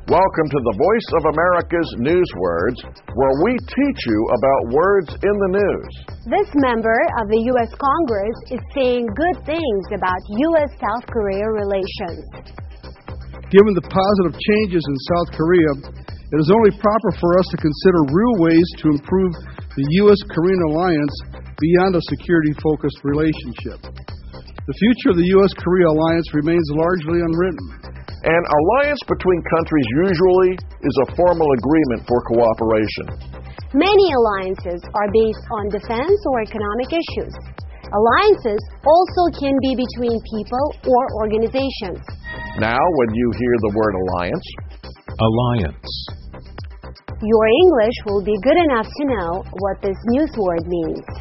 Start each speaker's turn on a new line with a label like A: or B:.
A: Welcome to the Voice of America's News Words, where we teach you about words in the news.
B: This member of the U.S. Congress is saying good things about U.S.-South Korea relations.
C: Given the positive changes in South Korea, it is only proper for us to consider real ways to improve the U.S.-Korean alliance beyond a security-focused relationship. The future of the U.S.-Korea alliance remains largely unwritten.
A: An alliance between countries usually is a formal agreement for cooperation.
B: Many alliances are based on defense or economic issues. Alliances also can be between people or organizations.
A: Now, when you hear the word
D: Alliance.
B: your English will be good enough to know what this news word means.